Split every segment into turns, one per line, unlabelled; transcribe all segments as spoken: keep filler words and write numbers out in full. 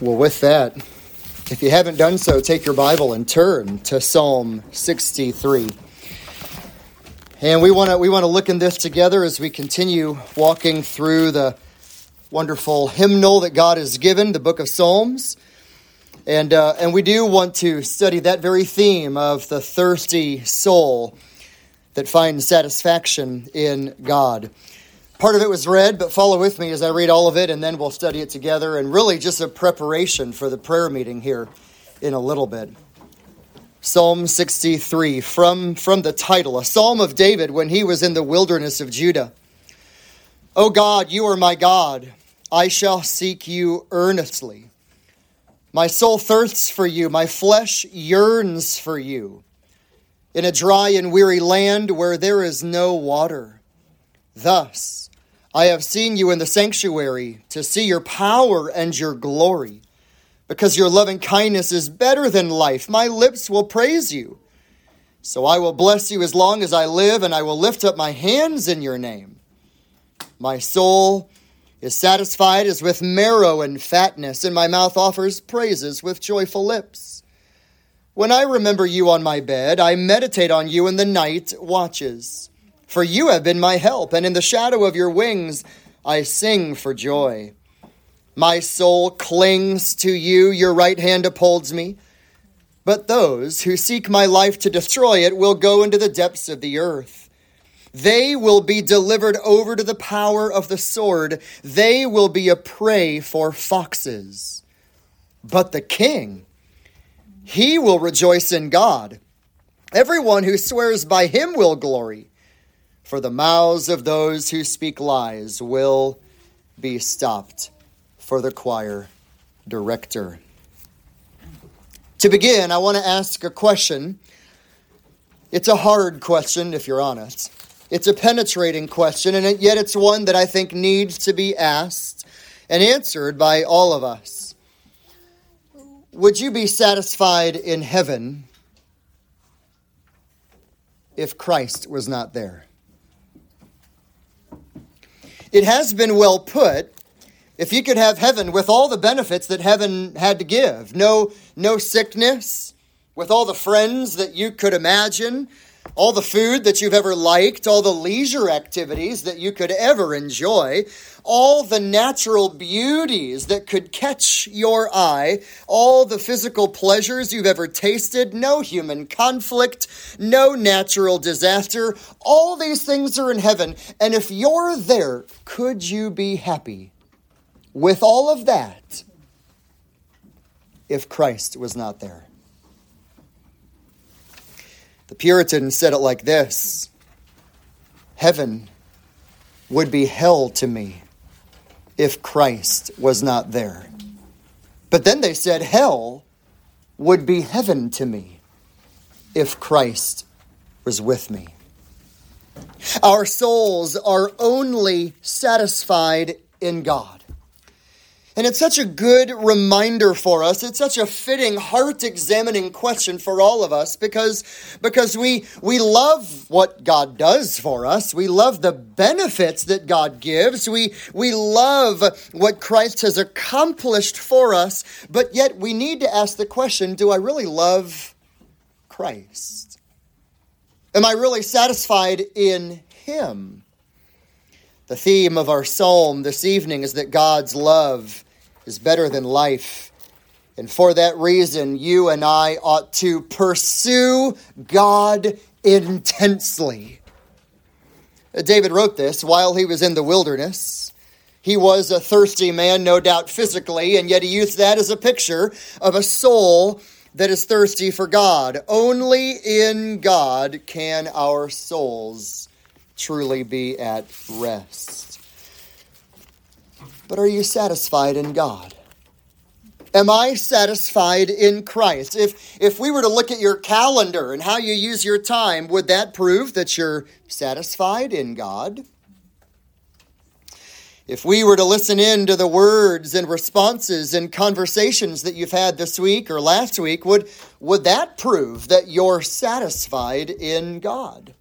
Well, with that, if you haven't done so, take your Bible and turn to Psalm sixty-three. And we want to we want to look in this together as we continue walking through the wonderful hymnal that God has given, the book of Psalms. And uh, and we do want to study that very theme of the thirsty soul that finds satisfaction in God. Part of it was read, but follow with me as I read all of it, and then we'll study it together, and really just a preparation for the prayer meeting here in a little bit. Psalm sixty-three, from, from the title, a psalm of David when he was in the wilderness of Judah. O God, you are my God. I shall seek you earnestly. My soul thirsts for you. My flesh yearns for you. In a dry and weary land where there is no water. Thus, I have seen you in the sanctuary to see your power and your glory. Because your loving kindness is better than life, my lips will praise you. So I will bless you as long as I live, and I will lift up my hands in your name. My soul is satisfied as with marrow and fatness, and my mouth offers praises with joyful lips. When I remember you on my bed, I meditate on you in the night watches. For you have been my help, and in the shadow of your wings I sing for joy. My soul clings to you, your right hand upholds me. But those who seek my life to destroy it will go into the depths of the earth. They will be delivered over to the power of the sword. They will be a prey for foxes. But the king, he will rejoice in God. Everyone who swears by him will glory. For the mouths of those who speak lies will be stopped. For the choir director. To begin, I want to ask a question. It's a hard question, if you're honest. It's a penetrating question, and yet it's one that I think needs to be asked and answered by all of us. Would you be satisfied in heaven if Christ was not there? It has been well put, if you could have heaven with all the benefits that heaven had to give, no, no sickness, with all the friends that you could imagine, all the food that you've ever liked, all the leisure activities that you could ever enjoy, all the natural beauties that could catch your eye, all the physical pleasures you've ever tasted, no human conflict, no natural disaster, all these things are in heaven. And if you're there, could you be happy with all of that if Christ was not there? The Puritans said it like this: heaven would be hell to me if Christ was not there. But then they said hell would be heaven to me if Christ was with me. Our souls are only satisfied in God. And it's such a good reminder for us. It's such a fitting, heart-examining question for all of us because, because we, we love what God does for us. We love the benefits that God gives. We, we love what Christ has accomplished for us. But yet we need to ask the question, do I really love Christ? Am I really satisfied in Him? The theme of our psalm this evening is that God's love is better than life. And for that reason, you and I ought to pursue God intensely. David wrote this while he was in the wilderness. He was a thirsty man, no doubt physically, and yet he used that as a picture of a soul that is thirsty for God. Only in God can our souls truly be at rest. But are you satisfied in God? Am I satisfied in Christ? If if we were to look at your calendar and how you use your time, would that prove that you're satisfied in God? If we were to listen in to the words and responses and conversations that you've had this week or last week, would, would that prove that you're satisfied in God?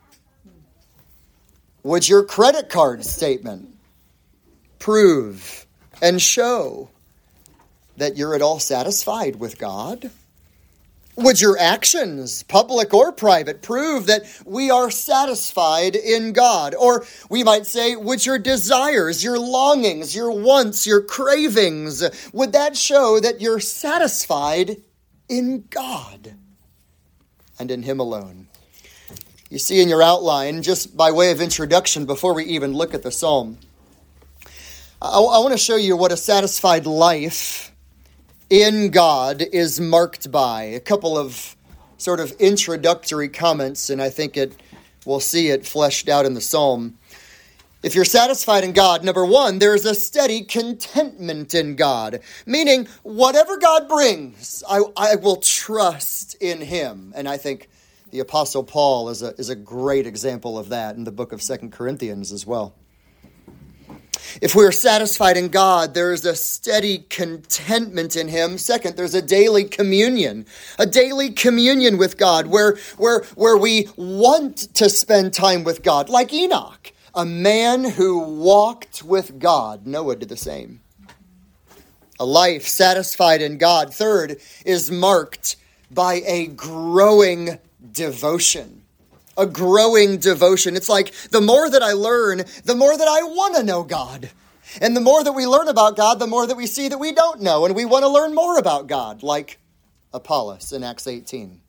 Would your credit card statement prove and show that you're at all satisfied with God? Would your actions, public or private, prove that we are satisfied in God? Or we might say, would your desires, your longings, your wants, your cravings, would that show that you're satisfied in God and in Him alone? You see in your outline, just by way of introduction, before we even look at the psalm, I, I want to show you what a satisfied life in God is marked by. A couple of sort of introductory comments, and I think it we'll see it fleshed out in the psalm. If you're satisfied in God, number one, there's a steady contentment in God, meaning whatever God brings, I, I will trust in Him. And I think the Apostle Paul is a, is a great example of that in the book of Second Corinthians as well. If we're satisfied in God, there is a steady contentment in Him. Second, there's a daily communion, a daily communion with God where, where, where we want to spend time with God, like Enoch, a man who walked with God. Noah did the same. A life satisfied in God, third, is marked by a growing devotion. A growing devotion. It's like the more that I learn, the more that I want to know God. And the more that we learn about God, the more that we see that we don't know. And we want to learn more about God, like Apollos in Acts eighteen.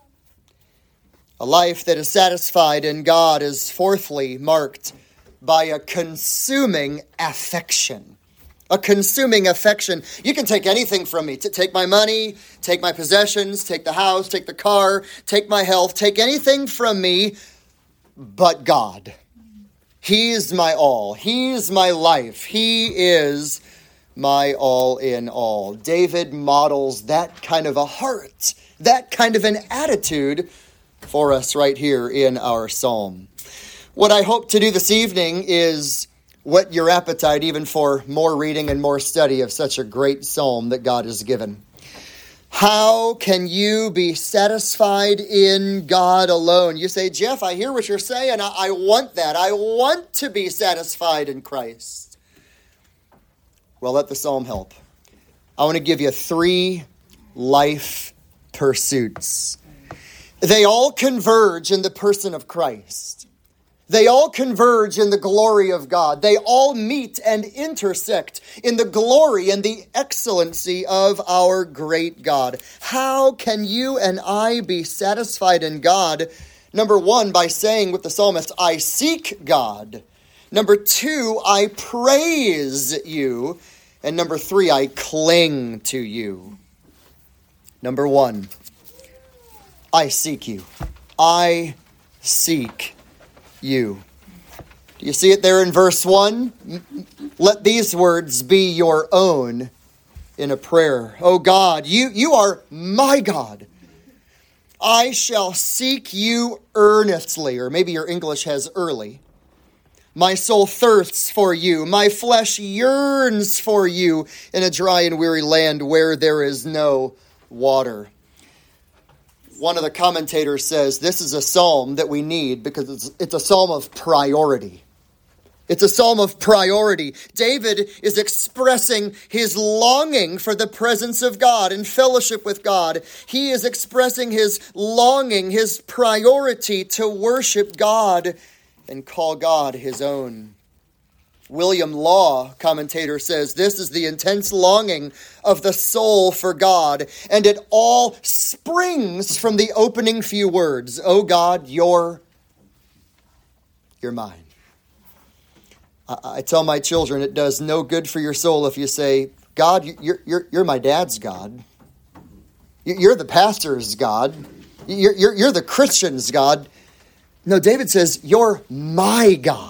A life that is satisfied in God is fourthly marked by a consuming affection. A consuming affection. You can take anything from me. Take my money, take my possessions, take the house, take the car, take my health, take anything from me but God. He is my all. He is my life. He is my all in all. David models that kind of a heart, that kind of an attitude for us right here in our psalm. What I hope to do this evening is whet your appetite even for more reading and more study of such a great psalm that God has given. How can you be satisfied in God alone? You say, Jeff, I hear what you're saying. I, I want that. I want to be satisfied in Christ. Well, let the psalm help. I want to give you three life pursuits. They all converge in the person of Christ. They all converge in the glory of God. They all meet and intersect in the glory and the excellency of our great God. How can you and I be satisfied in God? Number one, by saying with the psalmist, I seek God. Number two, I praise you. And number three, I cling to you. Number one, I seek you. I seek you. Do you see it there in verse one? Let these words be your own in a prayer. Oh God, you, you are my God. I shall seek you earnestly, or maybe your English has early. My soul thirsts for you. My flesh yearns for you in a dry and weary land where there is no water. One of the commentators says this is a psalm that we need because it's, it's a psalm of priority. It's a psalm of priority. David is expressing his longing for the presence of God and fellowship with God. He is expressing his longing, his priority to worship God and call God his own. William Law, commentator, says this is the intense longing of the soul for God, and it all springs from the opening few words, "Oh God, you're, you're mine." I, I tell my children it does no good for your soul if you say, God, you're, you're, you're my dad's God. You're the pastor's God. You're, you're, you're the Christian's God. No, David says, you're my God.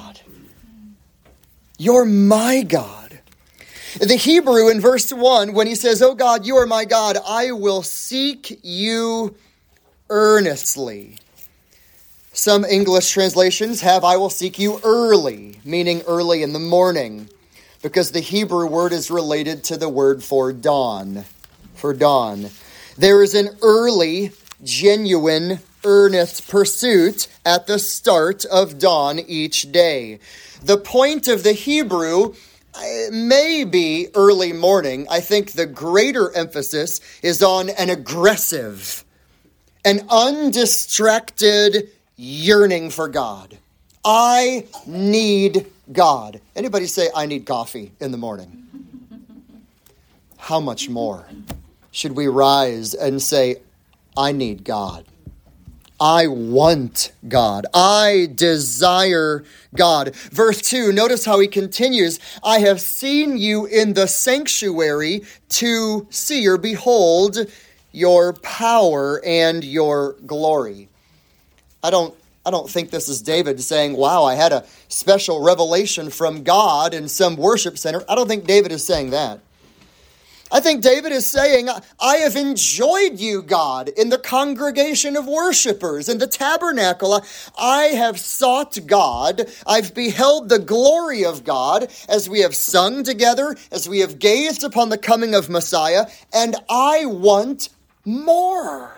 You're my God. The Hebrew in verse one, when he says, oh God, you are my God, I will seek you earnestly. Some English translations have, I will seek you early, meaning early in the morning, because the Hebrew word is related to the word for dawn, for dawn. There is an early, genuine, earnest pursuit at the start of dawn each day. The point of the Hebrew maybe early morning. I think the greater emphasis is on an aggressive, an undistracted yearning for God. I need God. Anybody say, I need coffee in the morning? How much more should we rise and say, I need God? I want God. I desire God. Verse two, notice how he continues. I have seen you in the sanctuary to see or behold your power and your glory. I don't I don't think this is David saying, wow, I had a special revelation from God in some worship center. I don't think David is saying that. I think David is saying, I have enjoyed you, God, in the congregation of worshipers, in the tabernacle. I have sought God. I've beheld the glory of God as we have sung together, as we have gazed upon the coming of Messiah, and I want more.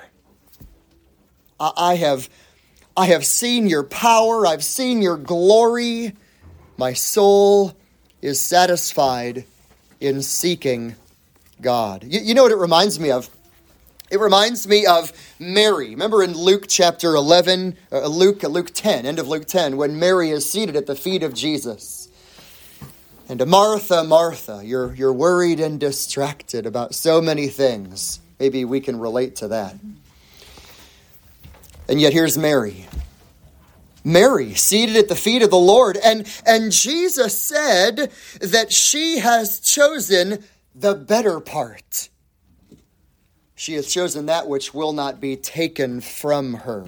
I have, I have seen your power. I've seen your glory. My soul is satisfied in seeking God. You, you know what it reminds me of? It reminds me of Mary. Remember in Luke chapter eleven, uh, Luke, uh, Luke ten, end of Luke ten, when Mary is seated at the feet of Jesus. And to Martha, Martha, you're, you're worried and distracted about so many things. Maybe we can relate to that. And yet here's Mary. Mary, seated at the feet of the Lord. And, and Jesus said that she has chosen the better part. She has chosen that which will not be taken from her.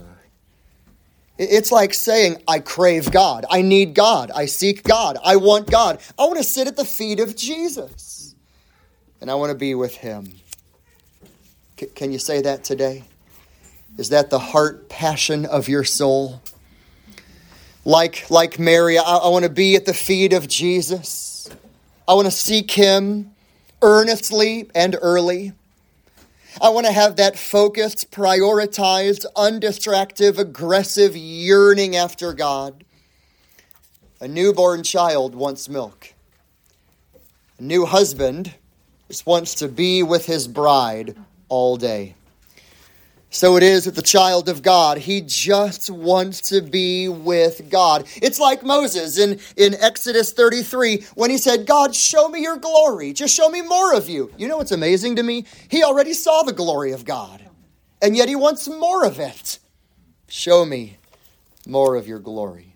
It's like saying, I crave God. I need God. I seek God. I want God. I want to sit at the feet of Jesus. And I want to be with him. C- can you say that today? Is that the heart passion of your soul? Like, like Mary, I, I want to be at the feet of Jesus. I want to seek him earnestly and early. I want to have that focused, prioritized, undistracted, aggressive yearning after God. A newborn child wants milk. A new husband just wants to be with his bride all day. So it is with the child of God. He just wants to be with God. It's like Moses in, in Exodus thirty-three when he said, God, show me your glory. Just show me more of you. You know what's amazing to me? He already saw the glory of God. And yet he wants more of it. Show me more of your glory.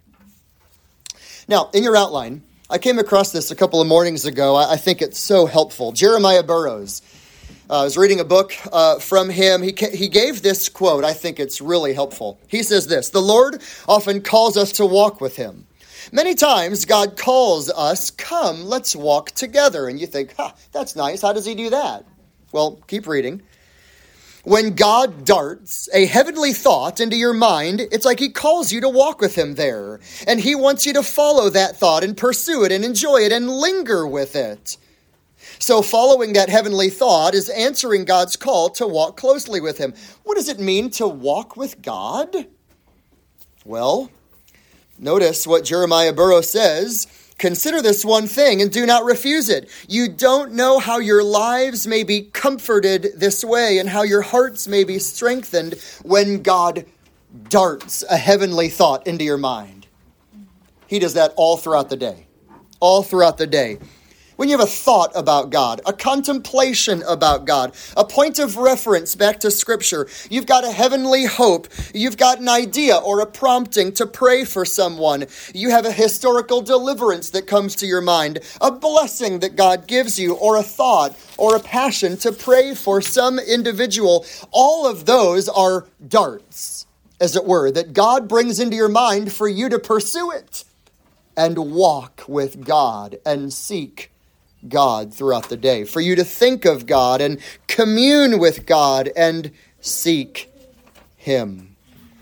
Now, in your outline, I came across this a couple of mornings ago. I, I think it's so helpful. Jeremiah Burroughs. Uh, I was reading a book uh, from him. He he gave this quote. I think it's really helpful. He says this: the Lord often calls us to walk with him. Many times God calls us, come, let's walk together. And you think, huh, that's nice. How does he do that? Well, keep reading. When God darts a heavenly thought into your mind, it's like he calls you to walk with him there. And he wants you to follow that thought and pursue it and enjoy it and linger with it. So following that heavenly thought is answering God's call to walk closely with him. What does it mean to walk with God? Well, notice what Jeremiah Burroughs says. Consider this one thing and do not refuse it. You don't know how your lives may be comforted this way and how your hearts may be strengthened when God darts a heavenly thought into your mind. He does that all throughout the day. All throughout the day. When you have a thought about God, a contemplation about God, a point of reference back to Scripture, you've got a heavenly hope, you've got an idea or a prompting to pray for someone, you have a historical deliverance that comes to your mind, a blessing that God gives you, or a thought or a passion to pray for some individual, all of those are darts, as it were, that God brings into your mind for you to pursue it and walk with God and seek God throughout the day, for you to think of God and commune with God and seek him.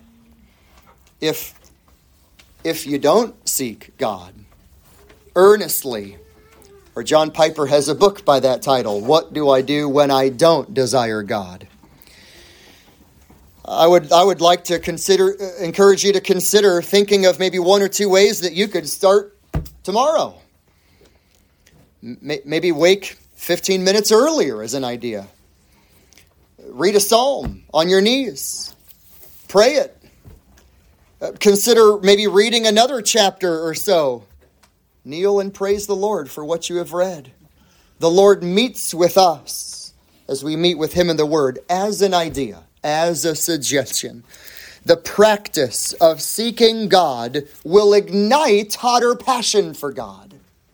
If, if you don't seek God earnestly, or John Piper has a book by that title, What Do I Do When I Don't Desire God? I would I would like to consider encourage you to consider thinking of maybe one or two ways that you could start tomorrow. Maybe wake fifteen minutes earlier is an idea. Read a psalm on your knees. Pray it. Uh, consider maybe reading another chapter or so. Kneel and praise the Lord for what you have read. The Lord meets with us as we meet with him in the Word as an idea, as a suggestion. The practice of seeking God will ignite hotter passion for God.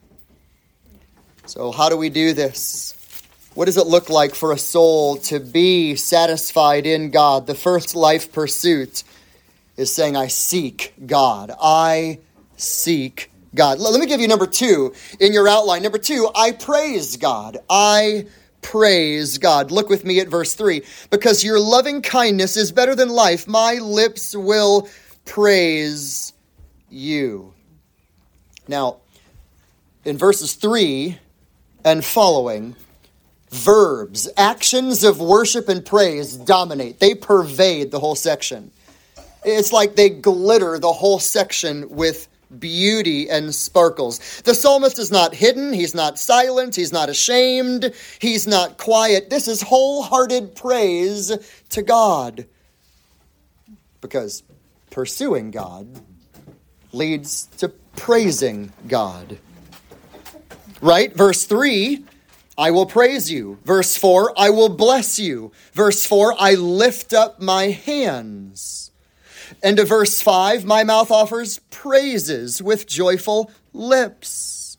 So how do we do this? What does it look like for a soul to be satisfied in God? The first life pursuit is saying, I seek God. I seek God. Let me give you number two in your outline. Number two, I praise God. I praise God. Look with me at verse three. Because your loving kindness is better than life, my lips will praise you. Now, in verses three and following, verbs, actions of worship and praise dominate. They pervade the whole section. It's like they glitter the whole section with beauty and sparkles. The psalmist is not hidden. He's not silent. He's not ashamed. He's not quiet. This is wholehearted praise to God. Because pursuing God leads to praising God. Right? Verse three, I will praise you. Verse four, I will bless you. Verse four, I lift up my hands. And to verse five, my mouth offers praises with joyful lips.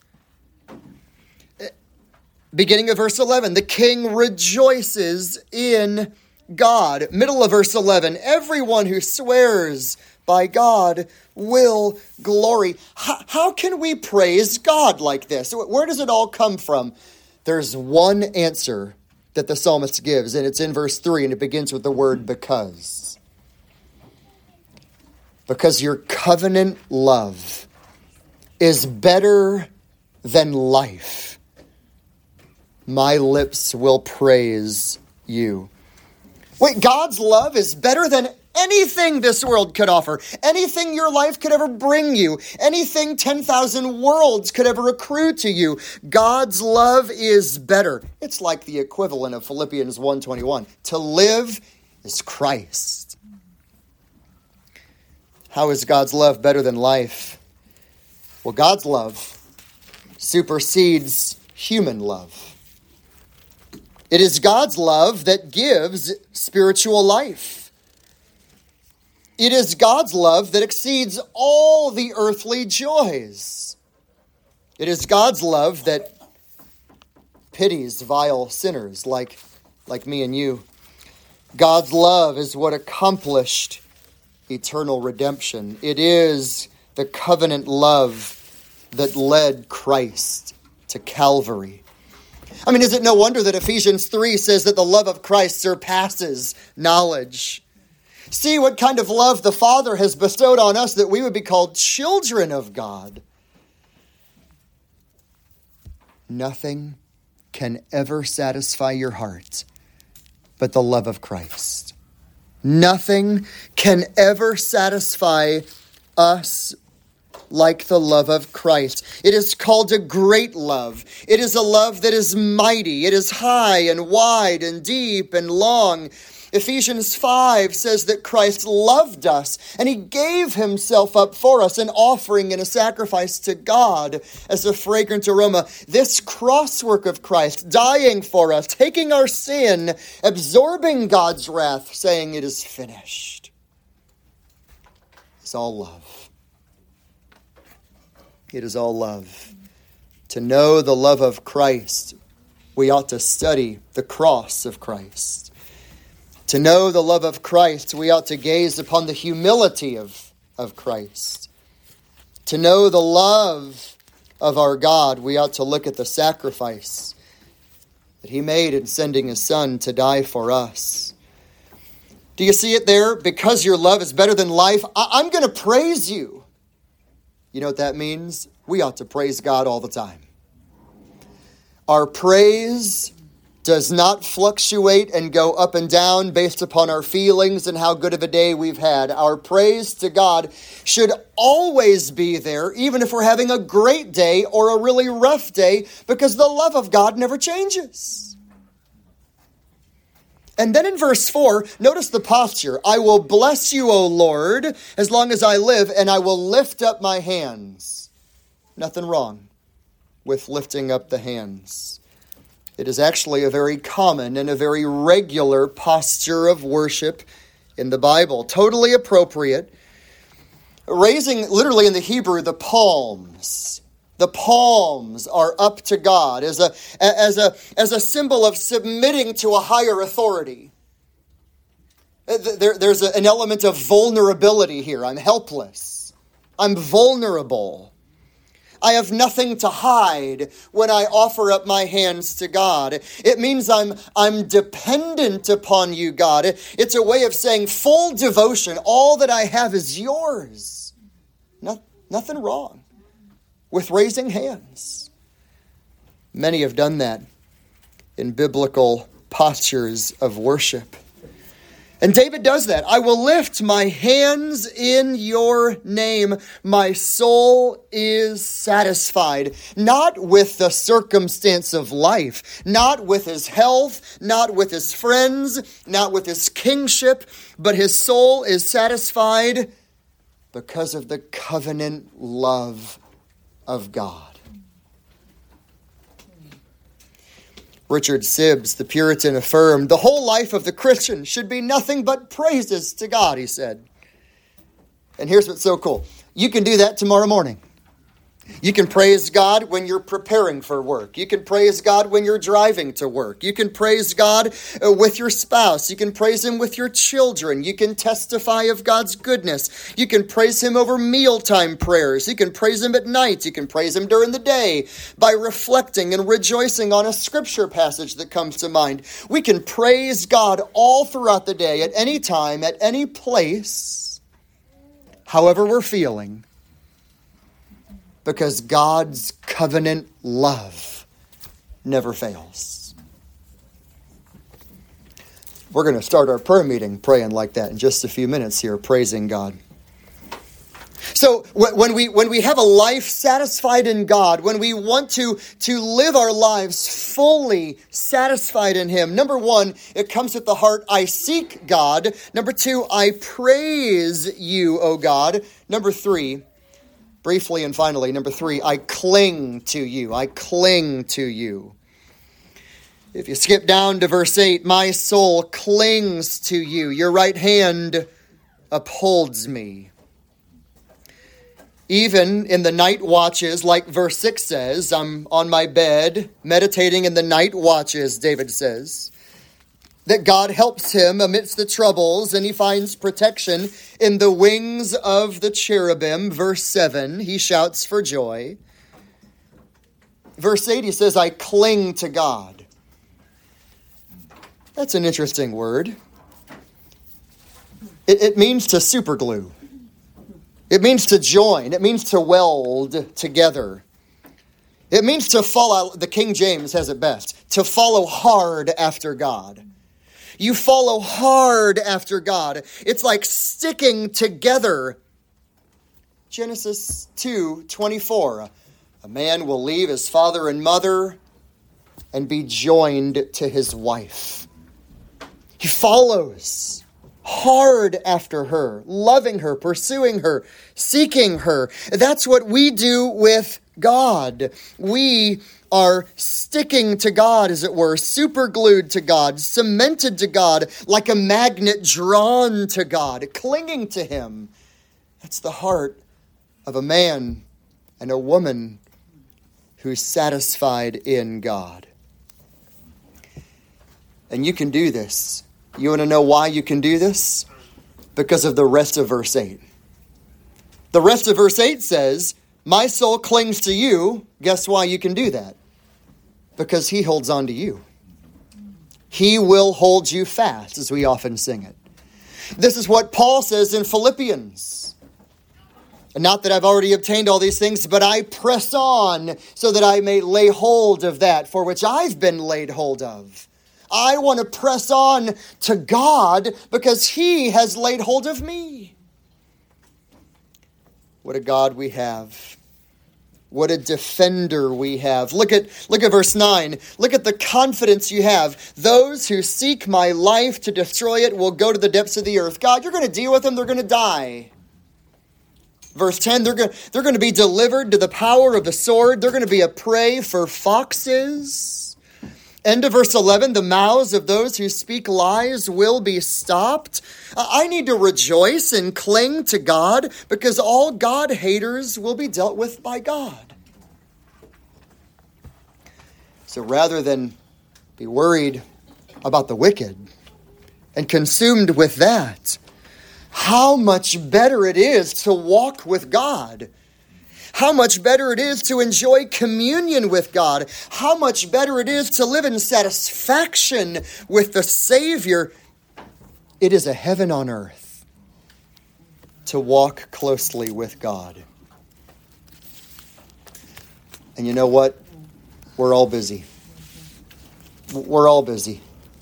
Beginning of verse eleven, the king rejoices in God. Middle of verse eleven, everyone who swears by God will glory. How, how can we praise God like this? Where does it all come from? There's one answer that the psalmist gives, and it's in verse three, and it begins with the word because. Because your covenant love is better than life. My lips will praise you. Wait, God's love is better than anything this world could offer, anything your life could ever bring you, anything ten thousand worlds could ever accrue to you. God's love is better. It's like the equivalent of Philippians one twenty-one. To live is Christ. How is God's love better than life? Well, God's love supersedes human love. It is God's love that gives spiritual life. It is God's love that exceeds all the earthly joys. It is God's love that pities vile sinners like, like me and you. God's love is what accomplished eternal redemption. It is the covenant love that led Christ to Calvary. I mean, is it no wonder that Ephesians three says that the love of Christ surpasses knowledge? See what kind of love the Father has bestowed on us that we would be called children of God. Nothing can ever satisfy your heart but the love of Christ. Nothing can ever satisfy us like the love of Christ. It is called a great love. It is a love that is mighty. It is high and wide and deep and long. Ephesians five says that Christ loved us and he gave himself up for us, an offering and a sacrifice to God as a fragrant aroma. This crosswork of Christ, dying for us, taking our sin, absorbing God's wrath, saying it is finished, is all love. It is all love. To know the love of Christ, we ought to study the cross of Christ. To know the love of Christ, we ought to gaze upon the humility of, of Christ. To know the love of our God, we ought to look at the sacrifice that he made in sending his Son to die for us. Do you see it there? Because your love is better than life, I- I'm going to praise you. You know what that means? We ought to praise God all the time. Our praise does not fluctuate and go up and down based upon our feelings and how good of a day we've had. Our praise to God should always be there, even if we're having a great day or a really rough day, because the love of God never changes. And then in verse four, notice the posture. I will bless you, O Lord, as long as I live, and I will lift up my hands. Nothing wrong with lifting up the hands. It is actually a very common and a very regular posture of worship in the Bible. Totally appropriate. Raising, literally in the Hebrew, the palms. The palms are up to God as a, as a, as a symbol of submitting to a higher authority. There, there's an element of vulnerability here. I'm helpless. I'm vulnerable. I have nothing to hide when I offer up my hands to God. It means I'm, I'm dependent upon you, God. It's a way of saying full devotion. All that I have is yours. No, nothing wrong with raising hands. Many have done that in biblical postures of worship. And David does that. I will lift my hands in your name. My soul is satisfied. Not with the circumstance of life, not with his health, not with his friends, not with his kingship, but his soul is satisfied because of the covenant love of God. Richard Sibbes, the Puritan, affirmed, the whole life of the Christian should be nothing but praises to God, he said. And here's what's so cool. You can do that tomorrow morning. You can praise God when you're preparing for work. You can praise God when you're driving to work. You can praise God with your spouse. You can praise Him with your children. You can testify of God's goodness. You can praise Him over mealtime prayers. You can praise Him at night. You can praise Him during the day by reflecting and rejoicing on a scripture passage that comes to mind. We can praise God all throughout the day, at any time, at any place, however we're feeling, because God's covenant love never fails. We're going to start our prayer meeting praying like that in just a few minutes here, praising God. So when we when we have a life satisfied in God, when we want to, to live our lives fully satisfied in Him, number one, it comes with the heart, I seek God. Number two, I praise you, O God. Number three, briefly and finally, number three, I cling to you. I cling to you. If you skip down to verse eight, my soul clings to you. Your right hand upholds me. Even in the night watches, like verse six says, I'm on my bed, meditating in the night watches, David says, that God helps him amidst the troubles, and he finds protection in the wings of the cherubim. Verse seven, he shouts for joy. Verse eight, he says, I cling to God. That's an interesting word. It, it means to superglue. It means to join. It means to weld together. It means to follow, the King James has it best, to follow hard after God. You follow hard after God. It's like sticking together. Genesis two twenty-four. A man will leave his father and mother and be joined to his wife. He follows hard after her, loving her, pursuing her, seeking her. That's what we do with God. We are sticking to God, as it were, superglued to God, cemented to God, like a magnet drawn to God, clinging to Him. That's the heart of a man and a woman who's satisfied in God. And you can do this. You want to know why you can do this? Because of the rest of verse eight. The rest of verse eight says, my soul clings to you. Guess why you can do that? Because He holds on to you. He will hold you fast, as we often sing it. This is what Paul says in Philippians. And not that I've already obtained all these things, but I press on so that I may lay hold of that for which I've been laid hold of. I want to press on to God because he has laid hold of me. What a God we have. What a defender we have. Look at, look at verse nine. Look at the confidence you have. Those who seek my life to destroy it will go to the depths of the earth. God, you're going to deal with them. They're going to die. Verse ten, they're going, they're going to be delivered to the power of the sword. They're going to be a prey for foxes. End of verse eleven, the mouths of those who speak lies will be stopped. I need to rejoice and cling to God because all God haters will be dealt with by God. So rather than be worried about the wicked and consumed with that, how much better it is to walk with God. How much better it is to enjoy communion with God. How much better it is to live in satisfaction with the Savior. It is a heaven on earth to walk closely with God. And you know what? We're all busy. We're all busy.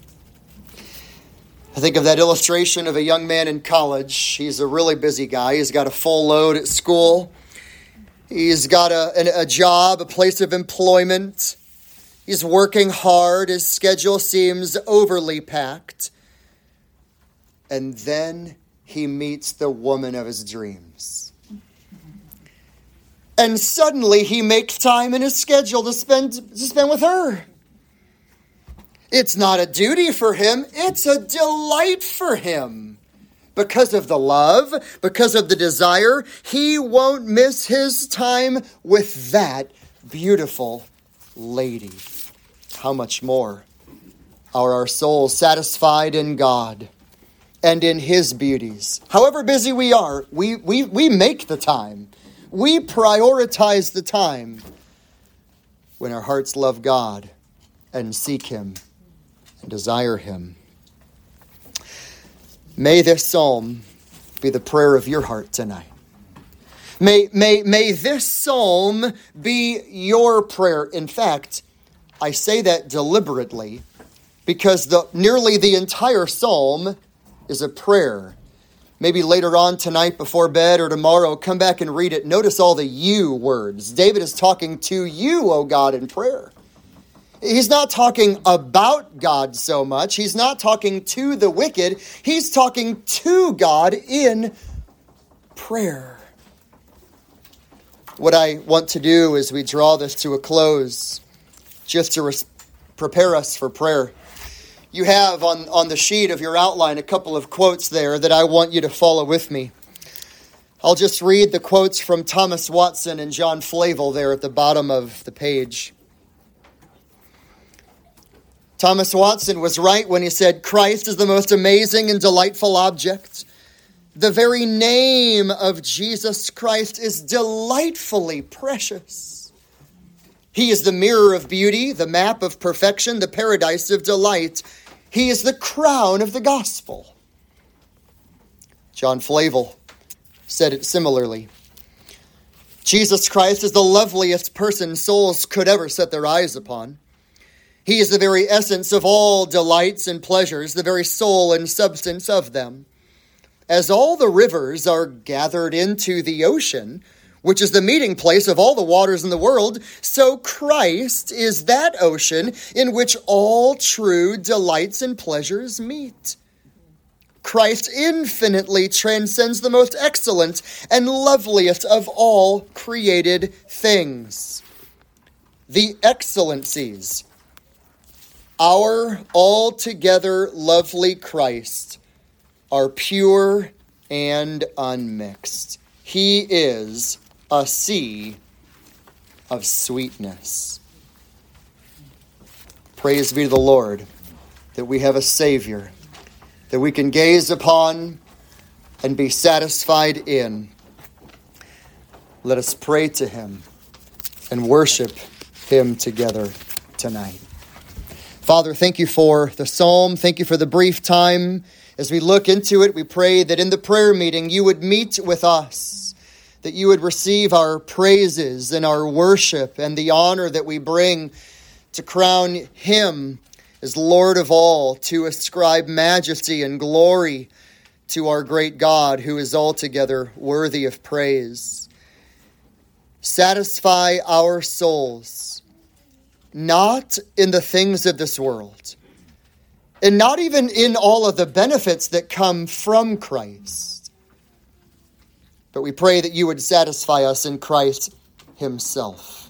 I think of that illustration of a young man in college. He's a really busy guy. He's got a full load at school. He's got a, a job, a place of employment. He's working hard. His schedule seems overly packed. And then he meets the woman of his dreams. And suddenly he makes time in his schedule to spend, to spend with her. It's not a duty for him. It's a delight for him. Because of the love, because of the desire, he won't miss his time with that beautiful lady. How much more are our souls satisfied in God and in his beauties? However busy we are, we, we, we make the time. We prioritize the time when our hearts love God and seek him and desire him. May this psalm be the prayer of your heart tonight. May, may, may this psalm be your prayer. In fact, I say that deliberately because the nearly the entire psalm is a prayer. Maybe later on tonight before bed or tomorrow, come back and read it. Notice all the you words. David is talking to you, O God, in prayer. He's not talking about God so much. He's not talking to the wicked. He's talking to God in prayer. What I want to do as we draw this to a close, just to res- prepare us for prayer. You have on, on the sheet of your outline a couple of quotes there that I want you to follow with me. I'll just read the quotes from Thomas Watson and John Flavel there at the bottom of the page. Thomas Watson was right when he said, Christ is the most amazing and delightful object. The very name of Jesus Christ is delightfully precious. He is the mirror of beauty, the map of perfection, the paradise of delight. He is the crown of the gospel. John Flavel said it similarly. Jesus Christ is the loveliest person souls could ever set their eyes upon. He is the very essence of all delights and pleasures, the very soul and substance of them. As all the rivers are gathered into the ocean, which is the meeting place of all the waters in the world, so Christ is that ocean in which all true delights and pleasures meet. Christ infinitely transcends the most excellent and loveliest of all created things. The excellencies, our altogether lovely Christ, are pure and unmixed. He is a sea of sweetness. Praise be to the Lord that we have a Savior that we can gaze upon and be satisfied in. Let us pray to him and worship him together tonight. Father, thank you for the psalm. Thank you for the brief time. As we look into it, we pray that in the prayer meeting you would meet with us, that you would receive our praises and our worship and the honor that we bring to crown him as Lord of all, to ascribe majesty and glory to our great God, who is altogether worthy of praise. Satisfy our souls, not in the things of this world, and not even in all of the benefits that come from Christ, but we pray that you would satisfy us in Christ himself.